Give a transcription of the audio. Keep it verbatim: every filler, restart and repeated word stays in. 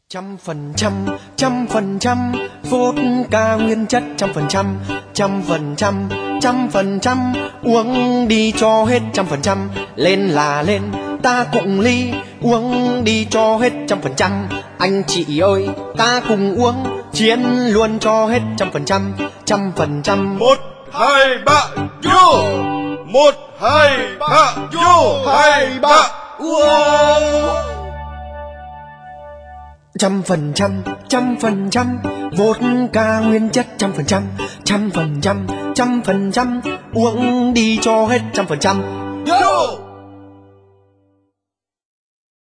Trăm phần trăm, trăm phần trăm, vodka nguyên chất trăm phần trăm, trăm phần trăm, trăm phần trăm, uống đi cho hết trăm phần trăm, lên là lên, ta cùng ly, uống đi cho hết trăm phần trăm, anh chị ơi, ta cùng uống, chiến luôn cho hết trăm phần trăm, trăm phần trăm. Một, hai, ba, vô! Một, hai, ba, vô! Hai, ba, uống! Trăm phần trăm, trăm phần trăm, vodka nguyên chất trăm phần trăm, trăm phần trăm, trăm phần trăm, uống đi cho hết trăm phần trăm. Vô!